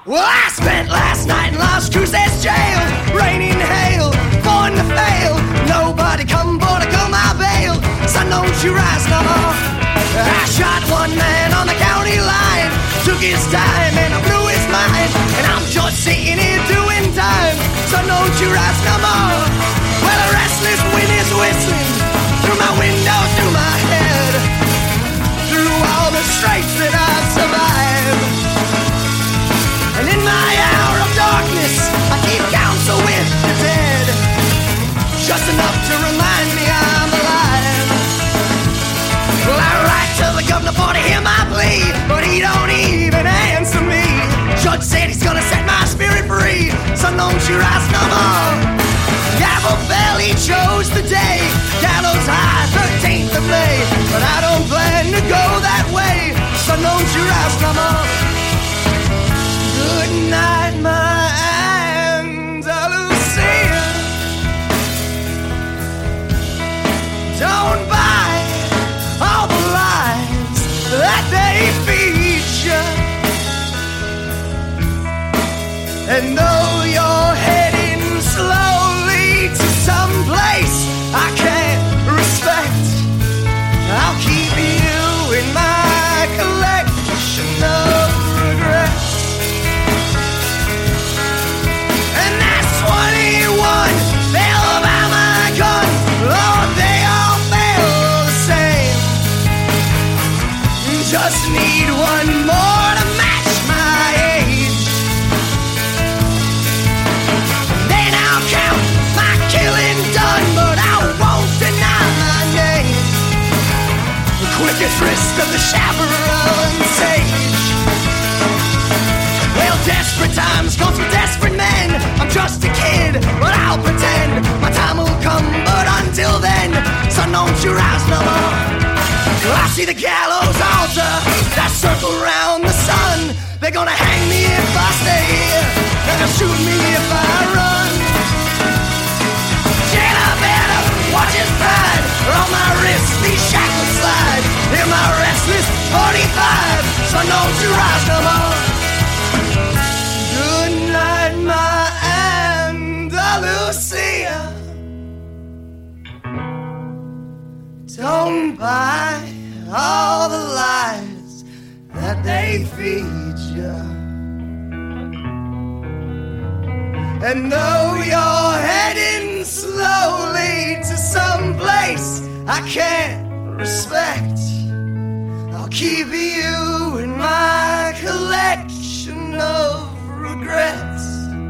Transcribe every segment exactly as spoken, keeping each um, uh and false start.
Well, I spent last night in Las Cruces jail, rain and hail, born to fail. Nobody come but to go my bail. Son, don't you rise no more. I shot one man on the county line, took his time and I blew his mind, and I'm just sitting here doing time. Son, don't you rise no more. Well, a restless wind is whistling through my window, through my head, through all the straits that I've survived. And in my hour of darkness, I keep counsel with the dead, just enough to remind me I'm alive. Well, I write to the governor for to hear my plea, but he don't even answer me. Judge said he's gonna set my spirit free, so don't you rise no more. Gavel fell, he chose the day, gallows high, thirteenth of May, but I don't plan to go that way, so don't you rise no more. Good night, my Andalusia. Don't buy all the lies that they feed you. And though you're heading slowly to some place I can't respect, I'll keep you in my collection of regrets. twenty-one fell by my gun, Lord, they all fell the same. Just need one more to match my age. Then I'll count my killing done, but I won't deny my name. The quickest wrist of the chaperone sage. Well, desperate times call for desperate men. I'm just a kid, but I'll pretend my time will come, but until then, son, don't you rise no more. Well, I see the gallows altar that circle round the sun. They're gonna hang me if I stay here, and they'll shoot me if I run. Jailer better watch his pride, or on my wrist these shackles slide. Hear my restless forty-five, son, don't you rise no more. Good night, my Andalusia. Don't buy all the lies that they feed you. And though you're heading slowly to some place I can't respect, I'll keep you in my collection of regrets.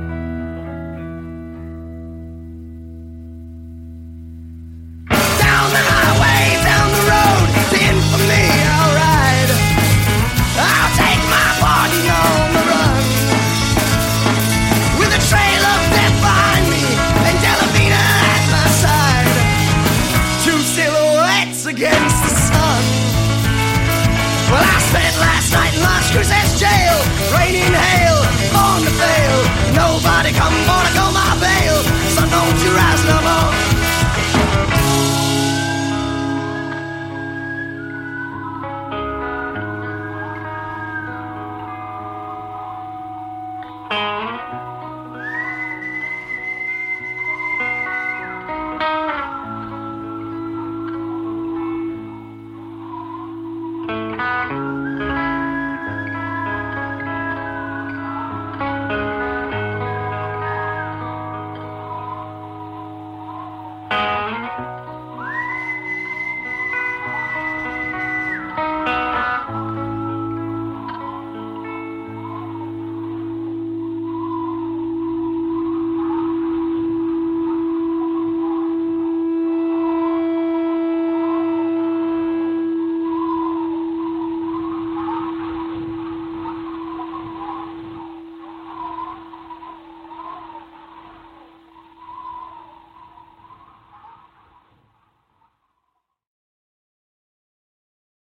Down the highway, down the road to infamy I'll ride. I'll take my pardon on the run, with a trail of death behind me and Delavina at my side. Two silhouettes against the sun. Well, I spent last night